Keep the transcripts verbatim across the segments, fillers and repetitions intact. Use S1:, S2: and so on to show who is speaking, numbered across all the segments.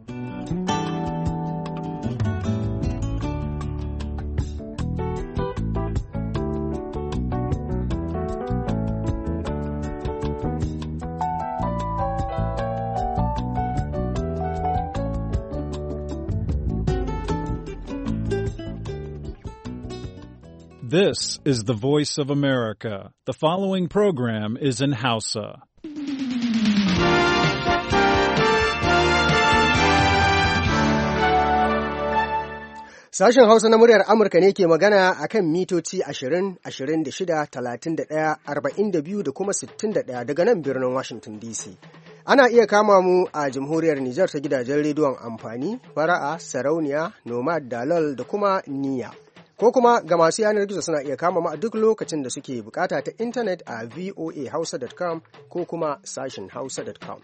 S1: This is the voice of America. The following program is in Hausa.
S2: Sashen Hausa na muryar Amurka ne ke magana a kan mitoci ashirin, ashirin da shida, talatin da ɗaya, arba'in da biyu da kuma sittin da ɗaya daga nan birnin Washington D C. Ana iya kama mu a jamhuriyar Nijar ta gidajen rediyon amfani, fara'a, sarauniya, nomad, dalol da kuma niyya. Ko kuma ga masu yanar gizo suna iya kama mu a duk lokacin da suke bukata ta intanet a voa hausa dot com ko kuma sashen hausa dot com.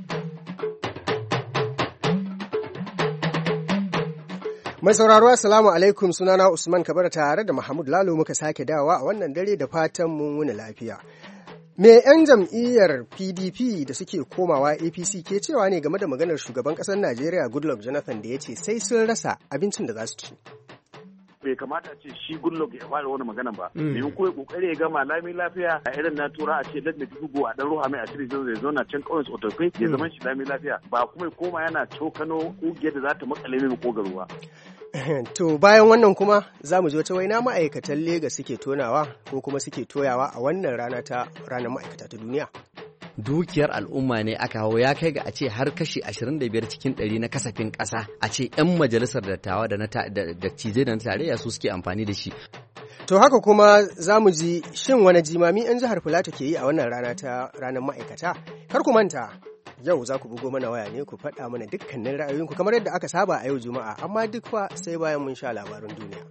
S2: Mai sauraro assalamu alaikum, sunana Usman Kabar tare da Mahmud Lalo muka sake dawa a wannan dare da fatan mun wuni lafiya. Me 'yan jam'iyyar P D P da suke komawa A P C ke cewa ne game da maganar shugaban ƙasar Najeriya Goodluck Jonathan da ya ce sai sun rasa abincin da za su ci.
S3: Bai kamata ce shi Goodluck ya fara wani magana ba. Domin ko ya kokari ya gama lami lafiya a irin na tura a ce let me go a dan ruha mai asiri zai zo na can kauyen Otofe ya zama shi lami lafiya ba kuma ya koma yana cokano kugiyar da za ta makale mai kogaruwa.
S2: To bayan wannan kuma za mu ji wata waina ma'aikatan Legas suke tonawa ko kuma suke toyawa a wannan rana ta ranar ma'aikata ta duniya.
S4: Dukiyar al'umma ne aka hau ya kai ga a ce har kashi ashirin da biyar cikin ɗari na kasafin ƙasa a ce 'yan majalisar dattawa da dattijai da na tarayya su suke amfani da shi.
S2: To haka kuma za mu ji shin wani jimami 'yan jihar Filato ke yi a wannan rana ta ranar ma'aikata? Kar ku manta, yau za ku bugo mana waya ne ku faɗa mana dukkanin ra'ayoyinku kamar yadda aka saba a yau Juma'a, amma duk fa sai bayan mun sha labaran duniya.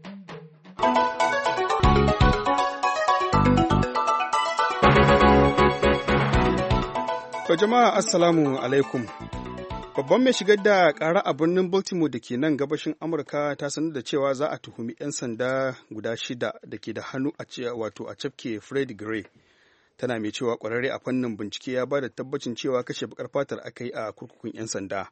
S5: To jama'a assalamu alaikum. Babban mai shigar da ƙara a birnin Baltimore da ke nan gabashin Amurka ta sanar da cewa za a tuhumi 'yan sanda guda shida da ke da hannu a wato a cafke Freddie Gray. Tana mai cewa ƙwararre a fannin bincike ya ba da tabbacin cewa kashe bakar fatar aka yi a kurkukun 'yan sanda.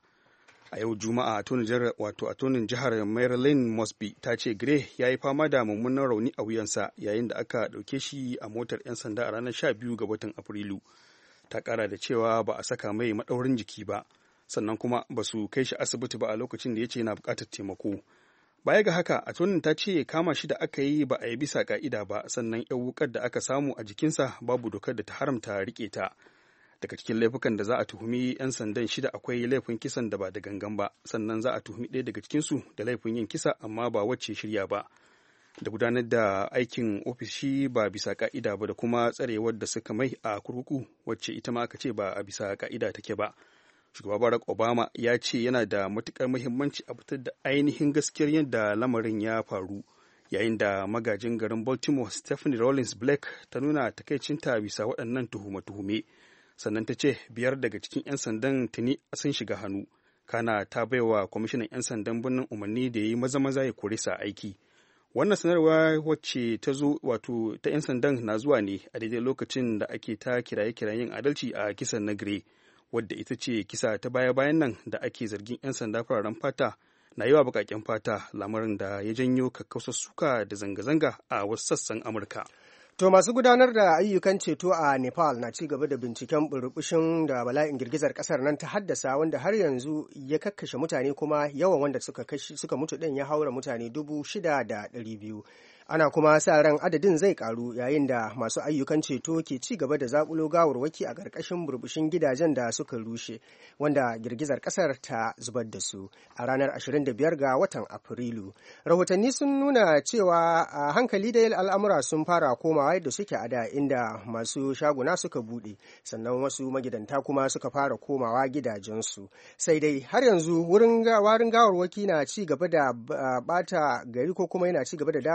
S5: A yau Juma'a wato atonin jihar Maryland Mosby ta ce Gray ya yi fama da mummunan rauni a wuyansa yayin da aka ɗauke shi a motar 'yan sanda a ranar sha biyu ga watan Afrilu. Ta kara da cewa ba a saka mai maɗaurin jiki ba, sannan kuma ba su kai shi asibiti ba a lokacin da ya ce yana buƙatar taimako. Baya ga haka, atonin ta ce kama shi da aka yi ba a yi bisa ka'ida ba, sannan yan wukar da aka samu a jikinsa babu dokar da ta haramta riƙe ta. Daga cikin laifukan da za a tuhumi 'yan sandan shida akwai laifin kisan da ba da gangan ba, sannan za a tuhumi ɗaya daga cikinsu da laifin yin kisa amma ba wacce shirya ba. Da gudanar da aikin ofishi ba bisa ka'ida ba da kuma tsarewar da suka mai a kurkuku wacce ita ma aka ce ba a bisa ka'ida take ba. Shugaba Barack Obama ya ce yana da matukar muhimmanci a fitar da ainihin gaskiyar yadda lamarin ya faru, yayin da magajin garin Baltimore Stephanie Rawlings Blake ta nuna takaicinta bisa waɗannan tuhume-tuhume. Sannan ta ce biyar daga cikin 'yan sandan tuni sun shiga hannu. Kana ta baiwa kwamishinan 'yan sandan birnin umarni da ya yi maza-maza ya kore sa aiki. Wannan sanarwa wacce ta zo wato ta 'yan sandan na zuwa ne a daidai lokacin da ake ta kiraye-kirayen adalci a kisan na Gray, wadda ita ce kisa ta baya-bayan nan da ake zargin 'yan sanda fararen fata na yi wa baƙaƙen fata, lamarin da ya janyo kakkausar suka da zanga-zanga a wasu sassan Amurka.
S2: To masu gudanar da ayyukan ceto a Nepal na ci gaba da binciken burbushin da bala'in girgizar kasar nan ta haddasa, wanda har yanzu ya kakkashe mutane kuma yawan wanda suka suka mutu din ya haura mutane dubu shida da ɗari biyu. Ana kuma sa ran adadin zai karu yayin da masu ayyukan ceto ke ci gaba da zakulo gawarwaki a ƙarƙashin burbushin gidajen da suka rushe, wanda girgizar ƙasar ta zubar da su a ranar ashirin da biyar ga watan Afrilu. Rahotanni sun nuna cewa a hankali da al'amura sun fara komawa yadda suke a da, inda masu shaguna suka buɗe, sannan wasu magidanta kuma suka fara komawa gidajensu. Sai dai har yanzu wurin warin gawarwaki na ci gaba da bata gari ko kuma yana ci gaba da damun al'umma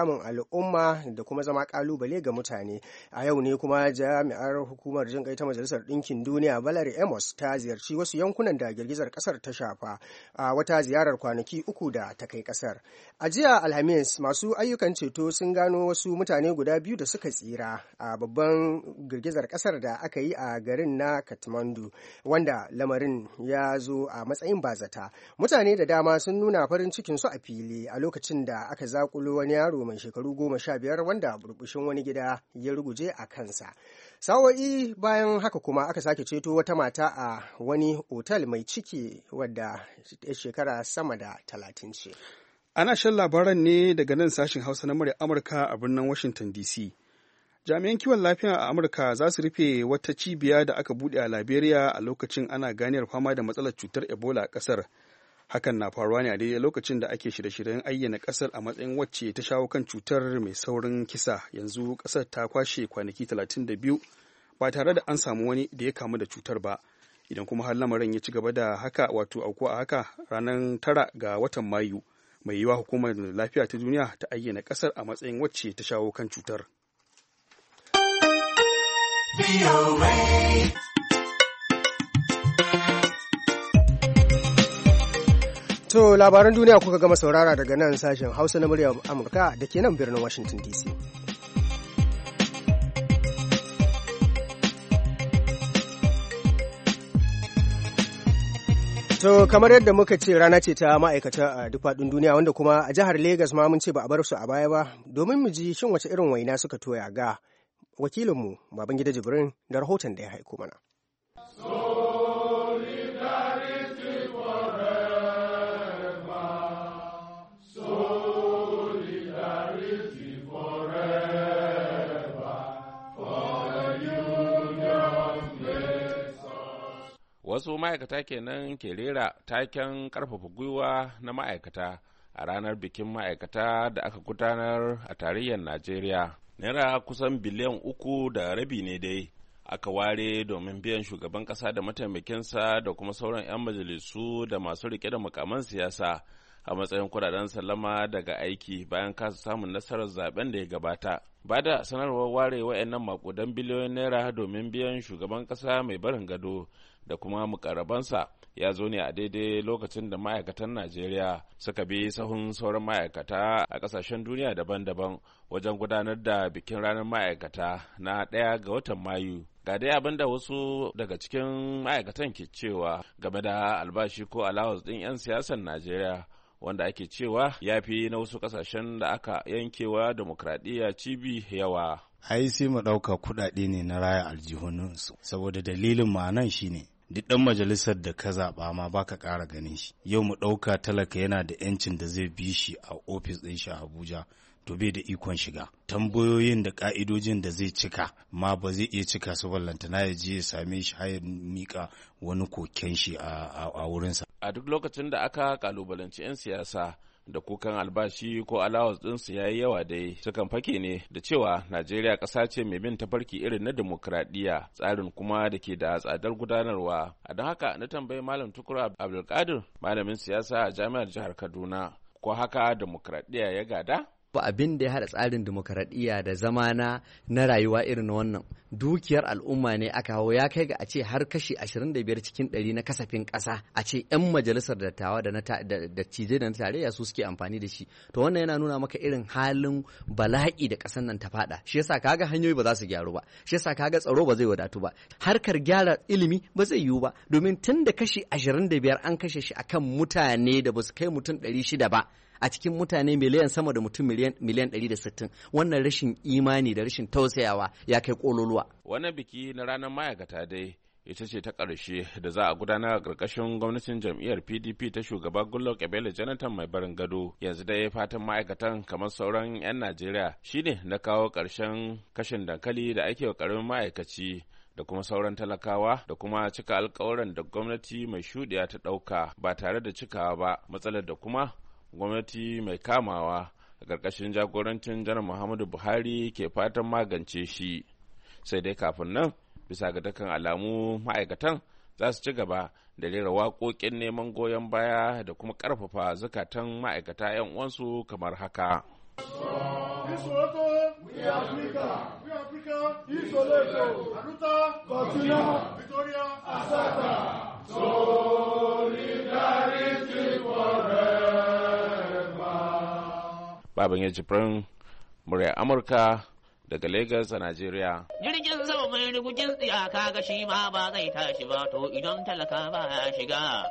S2: al'umma da kuma zama kalubale ga mutane. A yau ne kuma jami'ar hukumar jin kai ta Majalisar Ɗinkin Duniya Valerie Amos ta ziyarci wasu yankunan da girgizar kasar ta shafa a wata ziyarar kwanaki uku da ta kai kasar. A jiya Alhamis masu ayyukan ceto sun gano wasu mutane guda biyu da suka tsira a babban girgizar kasar da aka yi a garin na Kathmandu, wanda lamarin ya zo a matsayin bazata. Mutane da dama sun nuna farin cikin su a fili a lokacin da aka zakulo wani yaro mai shekaru goma sha biyar wanda burbushin wani gida ya ruguje a kansa. Sa'o'i bayan haka kuma aka sake ceto wata mata a wani otal mai ciki wadda shekara sama da talatin ce.
S5: Ana shan labaran ne daga nan sashen Hausa na murya Amurka a birnin Washington D C. Jami'an kiwon lafiya a Amurka za su rufe wata cibiya da aka buɗe a Liberia a lokacin ana ganiyar fama da matsalar cutar Ebola a ƙasar. Hakan na faruwa ne a daidai lokacin da ake shirye-shiryen ayyana ƙasar a matsayin wacce ta shawo kan cutar mai saurin kisa. Yanzu ƙasar ta kwashe kwanaki talatin da biyu ba tare da an samu wani da ya kamu da cutar ba. Idan kuma har lamarin ya ci gaba da haka wato aukuwa a haka ranar tara ga watan Mayu, mai yiwuwa hukumar lafiya ta duniya ta ayyana ƙasar a matsayin wacce ta shawo kan cutar.
S2: To labaran duniya kuka gama saurara daga nan sashen Hausa na muryar Amurka da ke nan birnin Washington D C. To kamar yadda muka ce rana ce ta ma'aikata a duk faɗin duniya, wanda kuma a jihar Legas ma mun ce ba a bar su a baya ba, domin mu ji shin wace irin waina suka toya ga wakilinmu Babangida Jibrin da rahoton da ya haiko mana.
S6: Wasu ma'aikata kenan ke rera taken karfafa gwiwa na ma'aikata a ranar bikin ma'aikata da aka gudanar a tarayyar Najeriya. Naira kusan biliyan uku da rabi ne dai aka ware domin biyan shugaban kasa da mataimakinsa da kuma sauran 'yan majalisu da masu rike da mukaman siyasa a matsayin kudaden sallama daga aiki bayan kasa samun nasarar zaben da ya gabata. Ba da sanarwar ware wa'annan makudan biliyoyin naira domin biyan shugaban kasa mai barin gado da kuma mukarabansa ya zo ne a daidai lokacin da ma'aikatan Najeriya suka bi sahun sauran ma'aikata a kasashen duniya daban-daban wajen gudanar da bikin ranar ma'aikata na ɗaya ga watan Mayu. Ga dai abin da wasu daga cikin ma'aikatan ke cewa game da albashi ko allowance ɗin 'yan siyasar Najeriya, wanda ake cewa ya fi na wasu kasashen da aka yankewa demokradiyya cibi yawa.
S7: Ai sai mu ɗauka kuɗaɗe ne na raya aljihunansu, saboda dalilin ma'anan shi ne duk ɗan majalisar da ka zaɓa ma baka ƙara ganin shi. Yau mu ɗauka talaka yana da 'yancin da zai bi shi a ofis ɗin shi a Abuja, to bai da ikon shiga. Tambayoyin da ƙa'idojin da zai cika ma ba zai iya cika su ballantana ya je ya same shi har ya miƙa wani koken shi a wurinsa.
S6: A duk lokacin da aka kalubalanci 'yan siyasa da kukan albashi ko allowance ɗinsu ya yi yawa dai sukan fake ne da cewa Najeriya ƙasa ce mai bin tafarki irin na demokradiyya, tsarin kuma da ke da tsadar gudanarwa. A don haka na tambayi Malam Tukur Abdulkadir, malamin siyasa a Jami'ar Jihar Kaduna, ko haka demokradiyya ya gada?
S4: Ba abin da ya haɗa tsarin demokaradiyya da zamana na rayuwa irin wannan dukiyar al'umma ne aka hawo ya kai ga a ce har kashi ashirin da biyar cikin ɗari na kasafin ƙasa a ce 'yan majalisar dattawa da dattijai da na tarayya su suke amfani da shi. To wannan yana nuna maka irin halin bala'i da ƙasar nan ta faɗa. Shi yasa kaga hanyoyi ba za su gyaru ba, shi yasa kaga tsaro ba zai wadatu ba, harkar gyara ilimi ba zai yiwu ba, domin tun da kashi ashirin da biyar an kashe shi akan mutane da ba su kai mutum ɗari shida ba a cikin mutane miliyan sama da mutum miliyan ɗari da sittin. Wannan rashin imani da rashin tausayawa ya kai ƙololuwa.
S6: Wannan biki na ranar ma'aikata dai ita ce ta ƙarshe da za a gudanar a ƙarƙashin gwamnatin jam'iyyar P D P ta shugaba Goodluck Ebele Jonathan mai barin gado. Yanzu dai fatan ma'aikatan kamar sauran 'yan Najeriya shine na kawo ƙarshen kashin dankali da ake wa ƙaramin ma'aikaci da kuma sauran talakawa da kuma cika alƙawuran da gwamnati mai shuɗiya ta ɗauka ba tare da cikawa ba, matsalar da kuma gwamnati mai kamawa a ƙarƙashin jagorancin janar Muhammadu Buhari ke fatan magance shi. Sai dai kafin nan, bisa ga dukkan alamu ma'aikatan za su ci gaba da rera waƙoƙin neman goyon baya da kuma ƙarfafa zukatan ma'aikata 'yan uwansu kamar haka. Baban ya jibrin murya Amurka daga Lagos a Najeriya.
S8: Jirgin sama mai rigujin tsiyaka ga shi ma ba zai tashi ba to idan talaka ba ya shiga.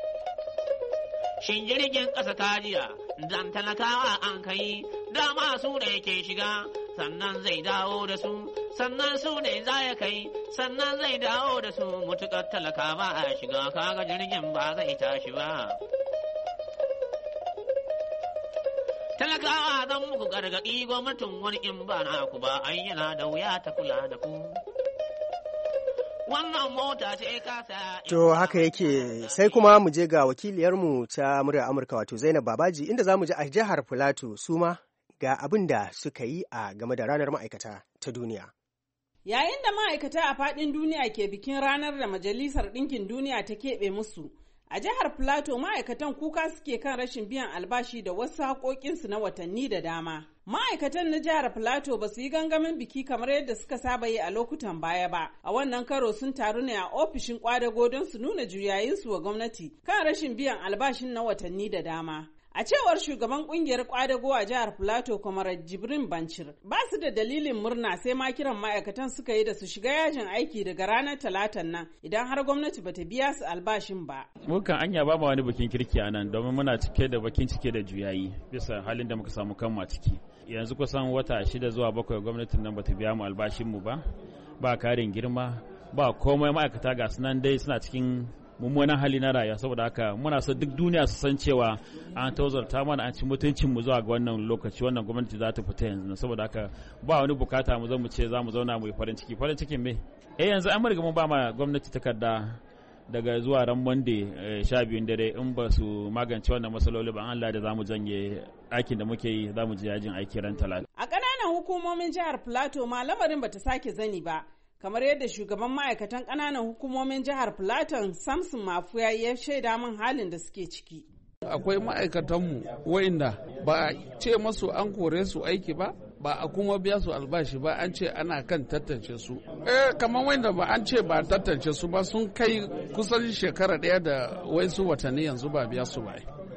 S8: Shin jirgin ƙasa kajiya dan talakawa an kai dama su ne ke shiga sannan zai dawo da su sannan su ne za ya kai sannan zai dawo da su mutukar talaka ba ya shiga kaga jirgin ba zai tashi ba. Talakawa zan muku gargaɗi gwamnatin wani in ba na ku ba an yana da wuya ta kula da ku. Wannan mota ce kasa.
S2: To haka yake sai kuma mu je ga wakiliyarmu ta muryar Amurka wato Zainab Babaji inda za mu ji a jihar Filato su ma ga abin da suka yi a game da ranar ma'aikata ta duniya.
S9: Yayin da ma'aikata a faɗin duniya ke bikin ranar da Majalisar Ɗinkin Duniya ta keɓe musu, a jihar Filato ma'aikatan kuka suke kan rashin biyan albashi da wasu haƙoƙinsu na watanni da dama. Ma'aikatan na jihar Filato ba su yi gangamin biki kamar yadda suka saba yi a lokutan baya ba. A wannan karo sun taru ne a ofishin kwadago don su nuna juyayinsu wa gwamnati kan rashin biyan albashin na watanni da dama. A cewar shugaban kungiyar kwadago a jihar Filato Kwamar Jibrin Bancir, ba su da dalilin murna sai ma kiran ma'aikatan suka yi da su shiga yajin aiki daga ranar talatan nan idan har gwamnati bata biya su albashin ba.
S10: Mukan anya ba wani bikin kirki a nan domin muna cike da bakin cike da juyayi bisa halin da muka samu kanmu a ciki. Yanzu kusan wata shida zuwa bakwai gwamnatin nan bata biya mu albashin mu ba, ba karin girma, ba komai ma'aikata ga sunan dai suna cikin mummunan hali na rayuwa saboda haka muna so duk duniya su san cewa an tozarta mana an ci mutuncin mu zuwa ga wannan lokaci wannan gwamnati za ta fita yanzu saboda haka ba wani bukata mu zo mu ce za mu zauna mu yi farin ciki farin cikin me eh yanzu an riga mun ba ma gwamnati takarda daga zuwa ran Monday sha biyun dare in ba su magance wannan matsaloli ba Allah da za mu janye aikin da muke yi za mu ji yajin aiki ran talata.
S9: A ƙananan hukumomin jihar Plateau ma lamarin bata sake zani ba. Kamar yadda shugaban ma'aikatan ƙananan hukumomin jihar Plateau Samson Mafuya ya shaida min halin da suke ciki.
S11: Akwai ma'aikatanmu wa'inda ba a ce masu an kore su aiki ba, ba a kuma biya su albashi ba an ce ana kan tantance su. Eh kamar wa'inda ba an ce ba tantance su ba sun kai kusan shekara ɗaya da wasu watanni yanzu ba biya su ba.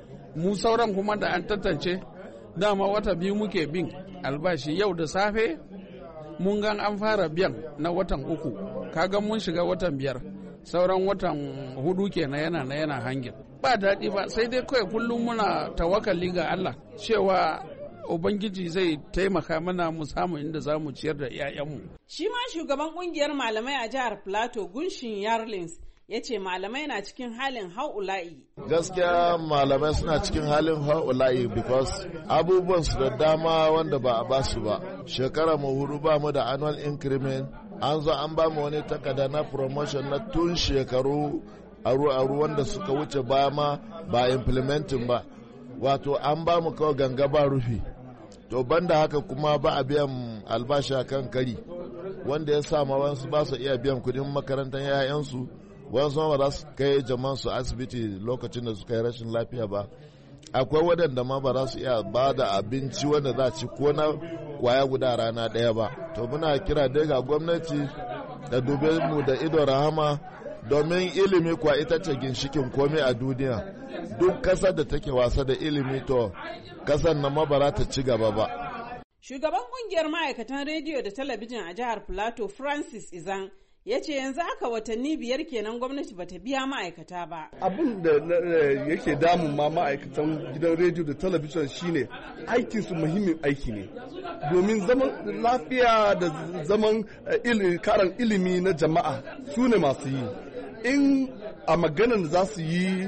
S11: Mu sauran kuma da an tantance dama wata biyu muke bin albashi yau da safe mun gan an fara biyan na watan uku kaga mun shiga watan biyar sauran watan hudu kenan yana na yana hangin ba daɗi ba sai dai kawai kullum muna tawakali ga Allah cewa Ubangiji zai taimaka mana mu samu inda za mu ciyar da 'ya'yanmu.
S9: Shi ma shugaban kungiyar malamai a jihar Plateau Gunshin Yarlins ya ce malamai na cikin halin ha'ula'i.
S12: Gaskiya malamai suna cikin halin ha'ula'i because abubuwan su da dama wanda ba a basu ba. Shekara mu hudu ba mu da annual increment, an zo an ba mu wani takarda na promotion na tun shekaru aru-aru wanda suka wuce ba ma ba implementing ba. Wato an ba mu kawai ganga ba rufi. To banda haka kuma ba a biyan albashi a kan kari wanda ya sa ma wasu ba su iya biyan kudin makarantar 'ya'yansu. Wasu ma ba za su kai jaman su asibiti lokacin da suka yi rashin lafiya ba. Akwai waɗanda ma ba za su iya ba da abinci wanda za ci ko na kwaya guda rana ɗaya ba. To muna kira dai ga gwamnati da dube mu da ido rahama domin ilimi kuwa ita ce ginshikin komai a duniya. Duk ƙasar da take wasa da ilimi to ƙasar na ma ba za ta ci gaba ba.
S9: Shugaban ƙungiyar ma'aikatan rediyo da talabijin a jihar Plateau Francis Izan ya ce yanzu haka watanni biyar kenan gwamnati bata biya ma'aikata ba.
S13: Abin da yake damun ma ma'aikatan gidan rediyo da talabijin shine aikinsu muhimmin aiki ne domin zaman lafiya da zaman karan ilimi na jama'a su ne masu yi. In a maganar da za su yi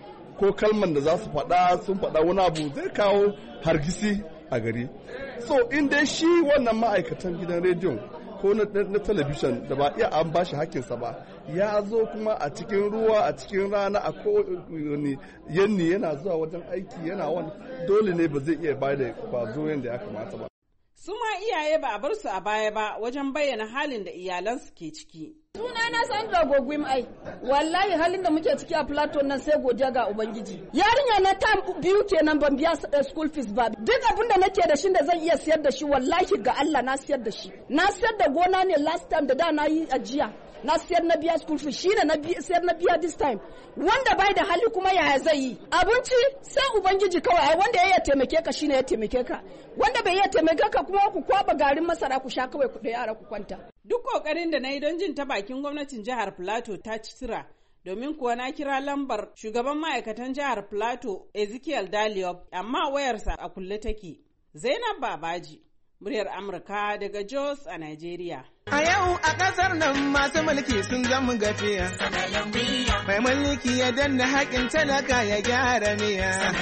S13: ko kalman da za su faɗa sun faɗa wani abu zai kawo hargitsi a gari. So in dai shi wannan ma'aikatan gidan rediyon ko na talabijin da ba iya an bashi hakkinsa ba ya zo kuma a cikin ruwa a cikin rana a kowane yanni yana zuwa wajen aiki yana wani dole ne ba zai iya bayar da kwazo yadda ya kamata ba.
S9: Su ma iyaye ba a bar su a baya ba wajen bayyana halin da iyalansu ke ciki.
S14: Suna na Sandra Gogwim ai. Wallahi halin da muke ciki a Plateau nan sai godiya ga Ubangiji. Yarinya na tam biyu kenan ban biya school fees ba. Duk abin da nake da shi da zan iya siyar da shi wallahi ga Allah na siyar da shi. Na siyar da gona ne last time da da na yi ajiya. Na siyar na biya school fees shine na siyar na biya this time. Wanda bai da hali kuma yaya zai yi? Abinci sai Ubangiji kawai wanda ya taimake ka shine ya taimake ka. Wanda bai iya taimake ka kuma ku kwaba garin masara ku sha kawai ku da yara ku kwanta.
S9: Duk kokarin da na yi don jin ta bakin gwamnatin jihar Plateau ta ci tura, domin kuwa na kira lambar shugaban ma'aikatan jihar Plateau Ezekiel Daliop, amma wayarsa a kulle take. Zainab Babaji, muryar Amurka daga Jos a Nigeria.
S15: A yau a ƙasar nan masu mulki sun zama gafiya. Mai mulki ya danna haƙin talaka ya gyara miya.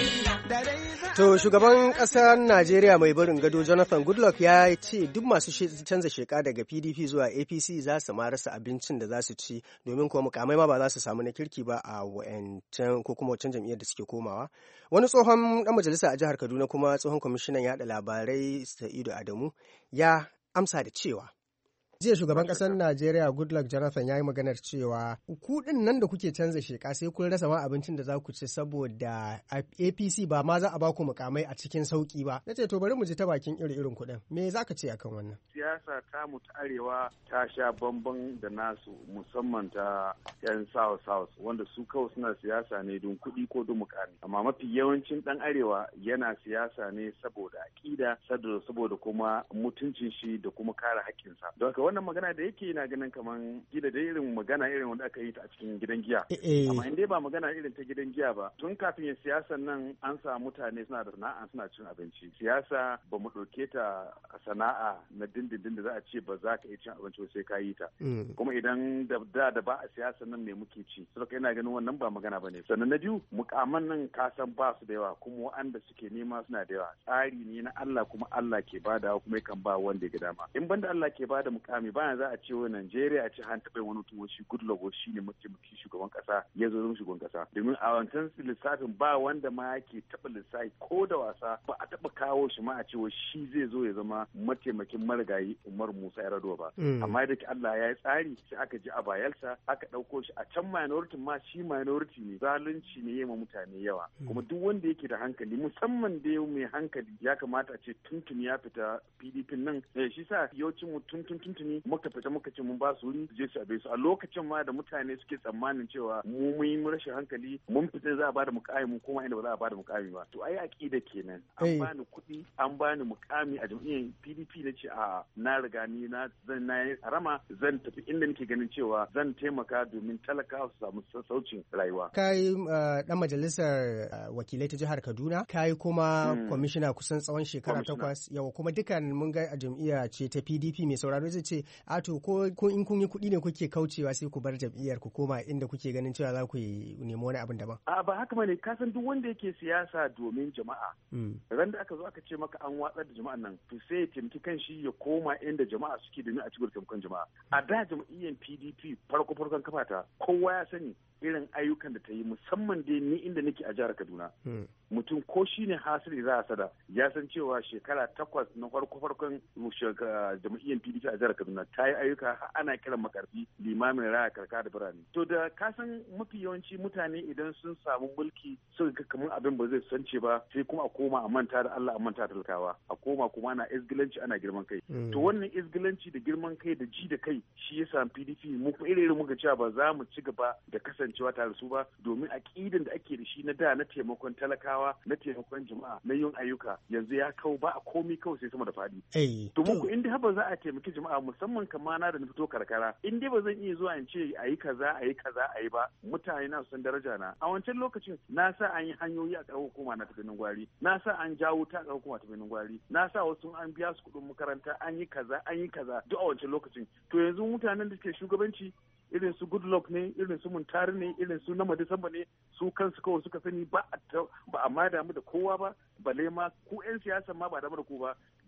S2: To shugaban ƙasar Najeriya mai barin gado Jonathan Goodluck ya ce duk masu canza sheka daga P D P zuwa A P C za su ma rasa abincin da za su ci, domin kuwa mukamai ma ba za su samu na kirki ba a wa'ancan ko kuma wancan jam'iyyar da suke komawa. Wani tsohon ɗan majalisa a jihar Kaduna kuma tsohon kwamishinan yaɗa labarai Sa'idu Adamu ya amsa da cewa jiya shugaban kasar Najeriya Goodluck Jonathan ya yi maganar cewa kuɗin nan da kuke canza sheka sai kun rasa ma abincin da za ku ci saboda A P C ba ma za a ba ku mukamai a cikin sauki ba. Na ce to bari mu ji ta bakin iri-irin kuɗin. Me za ka ce akan wannan?
S3: Siyasa ta mu ta arewa ta sha bamban da nasu, musamman ta yan South South wanda su kawai suna siyasa ne don kuɗi ko don mukami. Amma mafi yawancin ɗan arewa yana siyasa ne saboda aƙida, saboda kuma mutuncin shi da kuma kare haƙƙinsa. Don haka wannan magana da yake yana ganin kaman gida da irin magana irin wanda aka yi ta a cikin gidan giya. Amma in dai ba magana irin ta gidan giya ba, tun kafin yin siyasan nan an sa mutane suna da sana'a suna cin abinci. Siyasa ba mu ɗauke ta sana'a na dindindin da za a ce ba za ka iya cin abinci sai ka yi ta. Kuma idan da da da ba a siyasan nan me muke ci. Saboda ina ganin wannan ba magana ba ne. Sannan na biyu mukaman nan ka san ba su da yawa kuma waɗanda suke nema suna da yawa. Tsari ne na Allah kuma Allah ke bada kuma yakan ba wanda ya ga dama. In banda Allah ke bada mukami bayan za a ce wa Najeriya a ce an taɓa wani tuwo shi Goodluck shi ne mataimakin shugaban ƙasa ya zo zama shugaban ƙasa. Domin a wancan lissafin ba wanda ma yake taɓa lissafi ko da wasa ba a taɓa kawo shi ma a ce shi zai zo ya zama mataimakin marigayi Umar Musa Yar'adua ba. Amma da ke Allah ya yi tsari sai aka ji a bayelsa aka ɗauko shi a can minority ma shi minority ne zalunci ne ya ma mutane yawa. Kuma duk wanda yake da hankali musamman da mai hankali ya kamata a ce tuntuni ya fita P D P nan. Shi sa yawancin mu tuntun tuntuni muka fita muka ce mun ba su wuri je su abe su a lokacin ma da mutane suke tsammanin cewa mu mun yi rashin hankali mun fita za a bada mukami mu kuma inda ba za a bada mukami ba to ai aqida kenan an bani kuɗi an bani mukami a jam'iyyar P D P na ce a na riga ni na zan na yi harama zan tafi inda nake ganin cewa zan taimaka domin talakawa su samu sassaucin rayuwa.
S2: Kai dan majalisar wakilai ta jihar Kaduna kai kuma kwamishina kusan tsawon shekara takwas yawa kuma dukan mun ga a jam'iyya ce ta P D P mai sauraro zai ce a to ko in kun yi kuɗi ne kuke kaucewa sai ku bar jam'iyyar ku koma inda kuke ganin cewa za ku yi nemi wani abin daban.
S3: A ba haka bane ka san duk wanda yake siyasa domin jama'a. Ran da aka zo aka ce maka an watsar da jama'an nan to sai ya taimaki kanshi ya koma inda jama'a suke domin a cikin taimakon jama'a. A da jam'iyyar P D P farko farkon kafata kowa ya sani irin ayyukan da ta yi musamman dai ni inda nake a jihar Kaduna. Mutum ko shi ne hasiri za a sada ya san cewa shekara takwas na farko farkon jam'iyyar P D P a jihar Kaduna ta yi ayyuka ana kiran makarfi limamin raya karka da birane. To da ka san mafi yawanci mutane idan sun samu mulki suka ga kamar abin ba zai sance ba sai kuma a koma a manta da Allah a manta da talakawa a koma kuma ana izgilanci ana girman kai. To wannan izgilanci da girman kai da ji da kai shi yasa P D P mu kuma irin muka cewa ba za mu ci gaba da kasancewa tare da su ba domin aƙidan da ake da shi na da na taimakon talakawa na taimakon jama'a na yin ayyuka yanzu ya kau ba a komi kawai sai sama da faɗi. To muku inda ba za a taimaki jama'a musamman kama na da na fito karkara in dai ba zan iya zuwa in ce a yi kaza a yi kaza a yi ba mutane na san daraja na a wancan lokacin na sa an yi hanyoyi a ƙaramar hukuma na tafi gwari na sa an jawo ta ƙaramar hukuma tafi gwari na sa wasu an biya su kuɗin makaranta an yi kaza an yi kaza duk a wancan lokacin to yanzu mutanen da suke shugabanci irin su Goodluck ne irin su Muntari ne irin su Nama Disamba ne su kansu kawai suka sani ba a ma damu da kowa ba balle ma ku 'yan siyasa ma ba damu da ku ba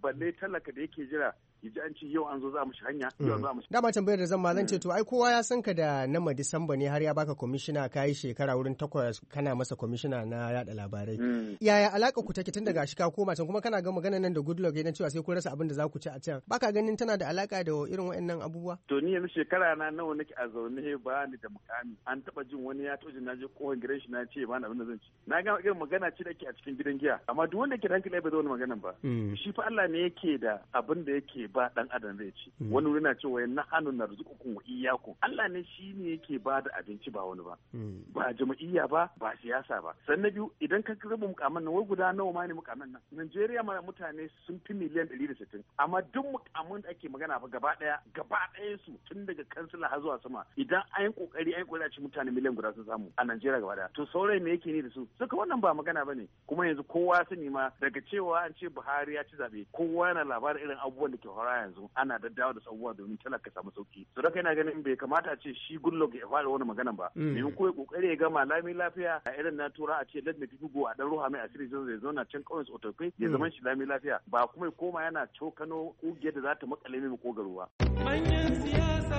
S3: balle talaka da yake jira yaji an ce yau an zo za mu shi hanya yau za mu shi.
S2: Dama tambayar da zan ma zan ce to ai kowa ya san ka da nama Disamba ne har ya baka kwamishina ka yi shekara wurin takwas kana masa kwamishina na yada labarai. Yaya alaka ku take tun daga shi ka koma can kuma kana ga magana nan da Goodluck yana cewa sai kun rasa abin da za ku ci a can. Baka ganin tana da alaka da irin waɗannan abubuwa?
S3: To ni yanzu shekara na nawa nake a zaune ba ni da mukami. An taba jin wani ya toje na je kohon gidan shi na ce ba na abin da zan ci. Na ga irin magana ce da ke a cikin gidan giya amma duk wanda ke da hankali bai zo wani maganan ba. Shi fa Allah ne yake da abin da yake ba dan adam zai ci. Wani wuri na cewa na hannu na rizqukum wa iyyakum. Allah ne shi ne yake ba da abinci ba wani ba. Ba jama'iyya ba ba siyasa ba. Sannan biyu idan ka raba mukaman nan wai guda nawa ma ne mukaman nan. Najeriya ma mutane sun fi miliyan ɗari da sittin amma duk mukaman da ake magana fa gaba daya gaba daya su tun daga kansila har zuwa sama idan an yi kokari an yi kokari a ci mutane miliyan guda sun samu a Najeriya gaba daya to saurayi me yake ne da su suka wannan ba magana bane kuma yanzu kowa sani ma daga cewa an ce Buhari ya ci zabe kowa yana labarin irin abubuwan da ke fara yanzu ana daddawa da abubuwa domin talaka samu sauki so da kai na ganin bai kamata a ce shi Goodluck ya fara wani magana ba domin ko ya kokari ya gama lami lafiya a irin na tura a ce let me people go a dan ruha mai asiri zai zauna can kauyen Otofe ya zaman shi lami lafiya ba kuma ya koma yana cokano kugiyar da za ta makale mai makogaro ba. Manyan siyasa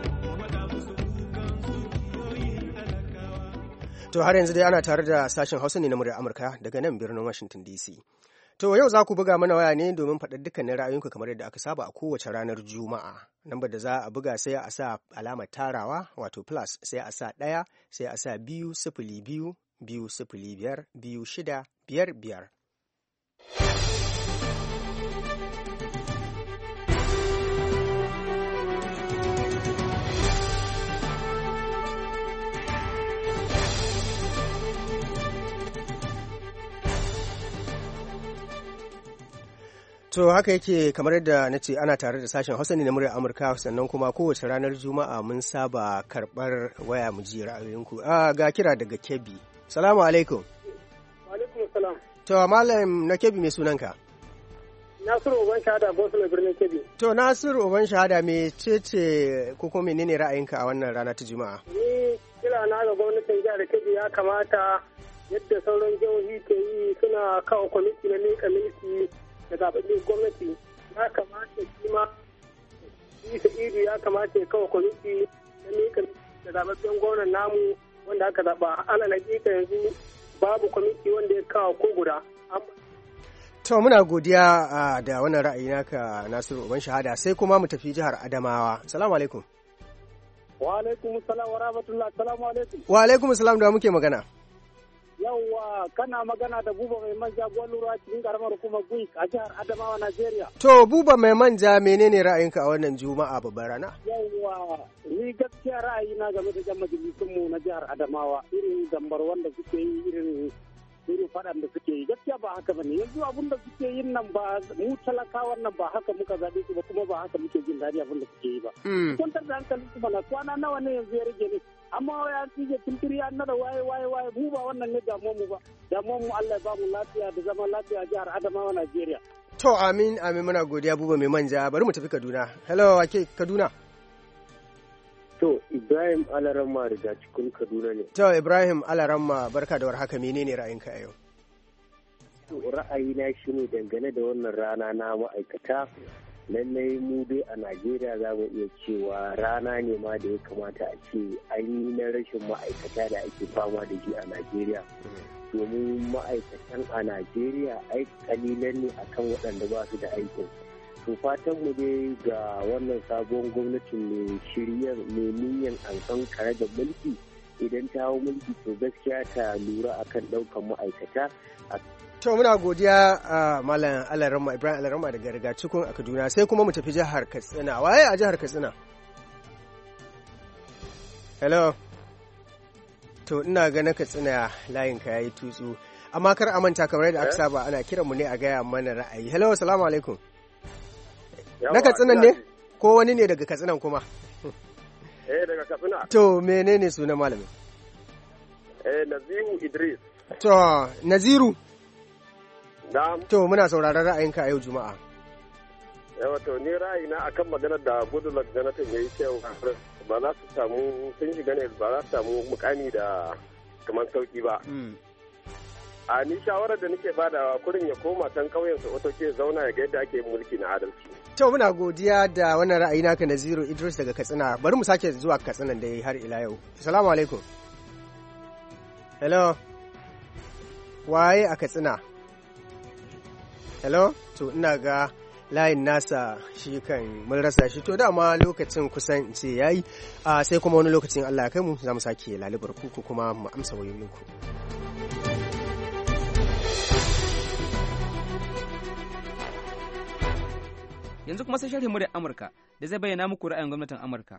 S2: To har yanzu dai ana tare da sashen Hausa ne na muryar Amurka daga nan birnin Washington D C. To yau za ku buga mana waya ne domin faɗar dukkanin ra'ayoyinku kamar yadda aka saba a kowace ranar Juma'a. Lambar da za a buga sai a sa alamar tarawa wato plus sai a sa ɗaya sai a sa biyu sifili biyu biyu sifili biyar biyu shida biyar biyar. To haka yake kamar yadda na ce ana tare da sashen Hausa ne na muryar Amurka sannan kuma kowace ranar Juma'a mun saba karɓar waya mu ji ra'ayoyinku. Ah ga kira daga Kebbi. Salamu alaikum.
S16: Wa alaikum salam.
S2: To malam na Kebbi me sunanka?
S16: Nasiru Uban Shahada Gosu mai birnin Kebbi.
S2: To Nasiru Uban Shahada me cece ko kuma menene ra'ayinka a wannan rana ta Juma'a?
S16: Ni kira na ga gwamnatin jihar Kebbi ya kamata yadda sauran jihohi ke yi suna kawo kwamiti na miƙa mulki da zaɓaɓɓen gwamnati ya kamata shi ma isa iri ya kamata ya kawo kwamiti na miƙa da zaɓaɓɓen gwamnan namu wanda aka zaɓa ana hakika yanzu babu kwamiti wanda ya kawo ko guda.
S2: To muna godiya da wannan ra'ayi naka Nasiru Uban Shahada sai kuma mu tafi jihar Adamawa. Assalamu alaikum.
S16: Wa alaikum salam wa rahmatullah. Assalamu alaikum.
S2: Wa alaikum salam da muke magana.
S16: Yawwa kana magana da Buba Mai Manja Gwalura cikin karamar hukumar Gui a jihar Adamawa Najeriya.
S2: To Buba Mai Manja menene ra'ayinka a wannan Juma'a babbar rana?
S16: Yawwa ni gaskiya ra'ayina game da jan majalisun mu na jihar Adamawa irin gambar wanda suke yi irin irin faɗan da suke yi gaskiya ba haka bane yanzu abin da suke yin nan ba mu talakawan nan ba haka muka zaɓe su ba kuma ba haka muke jin daɗi abin da suke yi ba. Kwantar da hankalin su bana kwana nawa ne yanzu ya rage ne amma ya tsige tunturi an nada waye waye waye mu ba wannan ne damuwar mu ba damuwar mu Allah ya ba mu lafiya da zaman lafiya jihar Adamawa Najeriya.
S2: To amin amin muna godiya Buba Mai Manja bari mu tafi Kaduna. Hello ake Kaduna.
S17: To Ibrahim Alaramma daga cikin Kaduna ne.
S2: To Ibrahim Alaramma barka da warhaka menene ra'ayinka a yau?
S17: To ra'ayina shine dangane da wannan rana na ma'aikata lallai mu dai a Najeriya za mu iya cewa rana ne ma da ya kamata a ce an yi na rashin ma'aikata da ake fama da shi a Najeriya. Domin ma'aikatan a Najeriya ai kalilan ne akan waɗanda ba su da aikin. To fatan mu dai ga wannan sabon gwamnatin mai shiryar mai niyyar an kare da mulki idan ta hau mulki to gaskiya ta lura akan ɗaukan ma'aikata.
S2: To muna godiya a Malam Alarama Ibrahim Alarama daga riga cikin a Kaduna sai kuma mu tafi jihar Katsina. Waye a jihar Katsina? Hello. To ina ga na Katsina layin ka yayi tutsu. Amma kar a manta kamar yadda aka saba ana kiran mu ne a gaya mana ra'ayi. Hello, assalamu alaikum. Na Katsina ne? Ko wani ne daga Katsina kuma?
S16: Eh daga Katsina.
S2: To menene sunan malamin?
S16: Eh Naziru Idris.
S2: To Naziru.
S16: Na'am.
S2: To muna sauraron ra'ayinka a yau Juma'a.
S16: Yawa to ni ra'ayina akan maganar da Goodluck Jonathan yayi cewa ba za su samu sun shiga ne ba za su samu mukami da kamar sauki ba.
S18: a ni shawarar da nake badawa kurin ya koma can kauyen su otoke zauna ya ga yadda ake mulki na adalci.
S2: To muna godiya da wannan ra'ayi naka Naziru Idris daga Katsina. Bari mu sake zuwa Katsina da har ila yau. Assalamu alaikum. Hello. Waye a Katsina? Hello. To ina ga layin nasa shi kan mun rasa shi to dama lokacin kusan ce yayi a sai kuma wani lokacin Allah ya kai mu za mu sake lalubar ku kuma mu amsa wayoyinku.
S19: Yanzu kuma sai sharhin muryar Amurka da zai bayyana muku ra'ayin gwamnatin Amurka.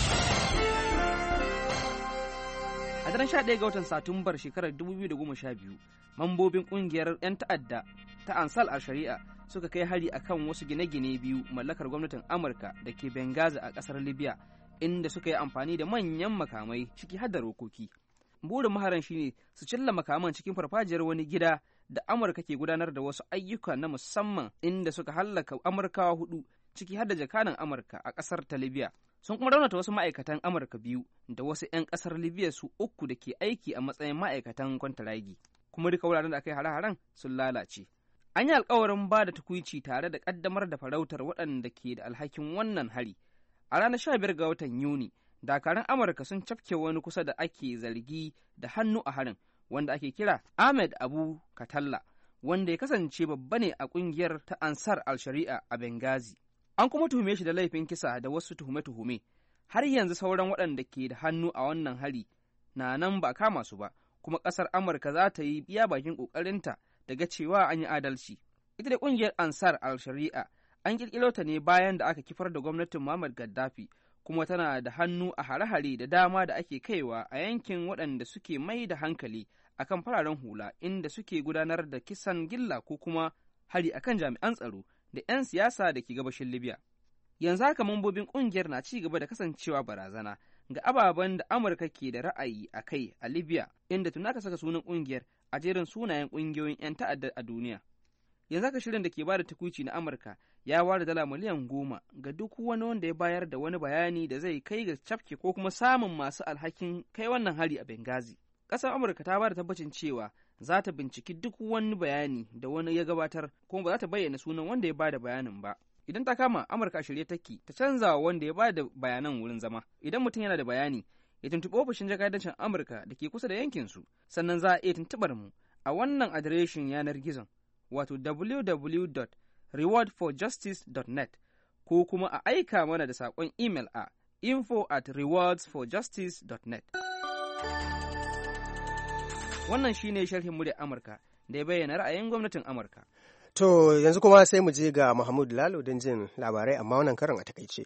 S19: A daren sha ɗaya ga watan Satumbar shekarar dubu biyu da goma sha biyu, mambobin ƙungiyar 'yan ta'adda ta Ansar al-Shari'a suka kai hari akan wasu gine-gine biyu mallakar gwamnatin Amurka da ke Benghazi a ƙasar Libya, inda suka yi amfani da manyan makamai ciki har da rokoki. Burin maharan shine su cilla makaman cikin farfajiyar wani gida da Amurka ke gudanar da wasu ayyuka na musamman, inda suka hallaka Amurkawa hudu ciki har da jakadan Amurka a ƙasar ta Libya. Sun kuma raunata wasu ma'aikatan Amurka biyu da wasu 'yan ƙasar Libya su uku da ke aiki a matsayin ma'aikatan kwantaragi, kuma duka wuraren da aka yi hare-haren sun lalace. An yi alkawarin ba da tukuici tare da ƙaddamar da farautar waɗanda ke da alhakin wannan hari. A ranar sha biyar ga watan Yuni, dakarun Amurka sun cafke wani kusa da ake zargi da hannu a harin, wanda ake kira Ahmed Abu Katalla, wanda ya kasance babba ne a ƙungiyar ta Ansar al-Shari'a a Benghazi. An kuma tuhume shi da laifin kisa da wasu tuhume-tuhume. Har yanzu sauran waɗanda ke da hannu a wannan hari na nan ba kama su ba, kuma ƙasar Amurka za ta yi iya bakin ƙoƙarinta daga cewa an yi adalci. Ita da ƙungiyar Ansar al-Shari'a an ƙirƙiro ta ne bayan da aka kifar da gwamnatin Muammar Gaddafi, kuma tana da hannu a hare-hare da dama da ake kaiwa a yankin waɗanda suke mai da hankali akan fararen hula, inda suke gudanar da kisan gilla ko kuma hari akan jami'an tsaro da 'yan siyasa da ke gabashin Libya. Yanzu haka mambobin ƙungiyar na ci gaba da kasancewa barazana ga ababen da Amurka ke da ra'ayi a kai a Libya, inda tun aka saka sunan ƙungiyar a jerin sunayen ƙungiyoyin 'yan ta'adda a duniya. Yanzu haka shirin da ke bada tukuici na Amurka ya ware dala miliyan goma ga duk wani wanda ya bayar da wani bayani da zai kai ga cafke ko kuma samun masu alhakin kai wannan hari a Benghazi. Ƙasar Amurka ta bada tabbacin cewa za ta binciki duk wani bayani da wani ya gabatar, kuma ba za ta bayyana sunan wanda ya bada bayanin ba. Idan ta kama, Amurka a shirye take ta canza wa wanda ya bada bayanan wurin zama. Idan mutum yana da bayani, ya tuntuɓi ofishin jakadancin Amurka da ke kusa da yankinsu, sannan za a iya tuntuɓar mu a wannan adireshin yanar gizon, wato w w w dot reward for justice dot net, ko kuma a aika mana da saƙon imel a info at rewards for justice dot net. Wannan shine sharhin muryar Amurka da ya bayyana ra'ayin gwamnatin Amurka.
S2: To yanzu kuma sai mu je ga Mahmud Lalo don jin labarai, amma wannan karin a takaice.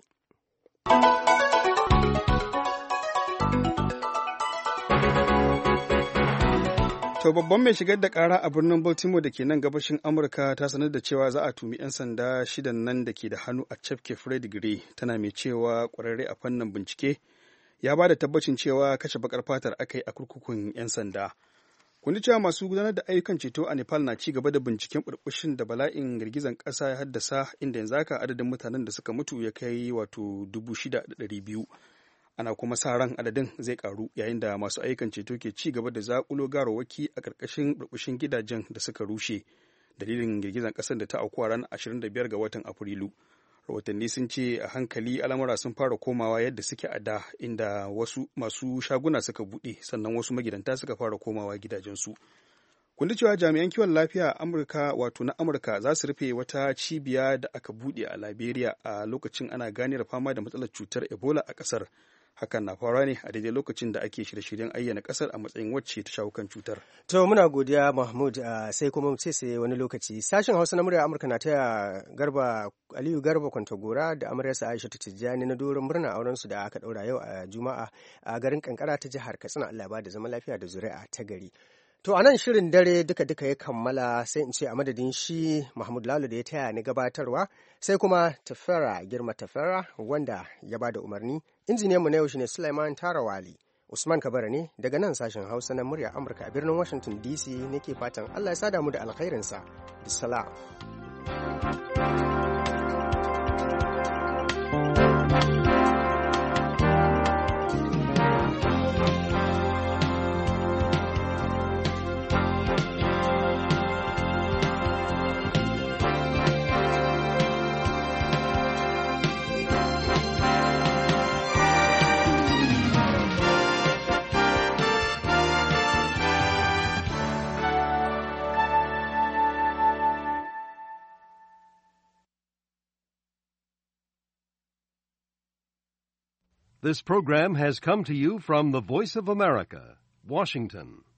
S5: To babban mai shigar da kara a birnin Baltimore da ke nan gabashin Amurka ta sanar da cewa za a tumi 'yan sanda shidan nan da ke da hannu a cafke Fred Gray, tana mai cewa kwararre a fannin bincike ya ba da tabbacin cewa kashe bakar fatar aka yi a kurkukun 'yan sanda. Kun ji cewa masu gudanar da ayyukan ceto a Nepal na ci gaba da binciken burbushin da bala'in girgizan ƙasa ya haddasa, inda yanzu haka adadin mutanen da suka mutu ya kai wato dubu shida da ɗari biyu. Ana kuma sa ran adadin zai karu yayin da masu ayyukan ceto ke ci gaba da zakulo garawaki a ƙarƙashin burbushin gidajen da suka rushe dalilin girgizan ƙasar da ta auku a ranar ashirin da biyar ga watan Afrilu. Rahotanni sun ce a hankali al'amura sun fara komawa yadda suke a da, inda wasu masu shaguna suka buɗe sannan wasu magidanta suka fara komawa gidajensu. Kun ji cewa jami'an kiwon lafiya a Amurka wato na Amurka za su rufe wata cibiya da aka buɗe a Liberia a lokacin ana ganiyar fama da matsalar cutar Ebola a ƙasar. Hakan na faruwa ne a daidai lokacin da ake shirye-shiryen ayyana kasar a matsayin wacce ta shawo kan cutar.
S2: To muna godiya Mahmud, uh, sai kuma mu ce sai wani lokaci. Sashen Hausa na murya Amurka na taya Garba Aliyu Garba Kwantagora da amaryarsa Aisha Tijjani na doron murna auren su da aka daura yau a Juma'a a garin Kankara ta jihar Katsina. Allah ba da zaman lafiya da zuri'a ta gari. To a nan shirin dare duka-duka ya kammala, sai in ce a madadin shi Mahmud Lalo da ya taya ni gabatarwa, sai kuma Tafera Girma Tafera wanda ya ba da umarni. Injiniyanmu na yau shine Sulaiman Tarawali. Usman Kabara ne daga nan sashen Hausa na murya Amurka a birnin Washington D C nake fatan Allah ya sada mu da alkhairinsa. Bisalam.
S20: This program has come to you from the Voice of America, Washington.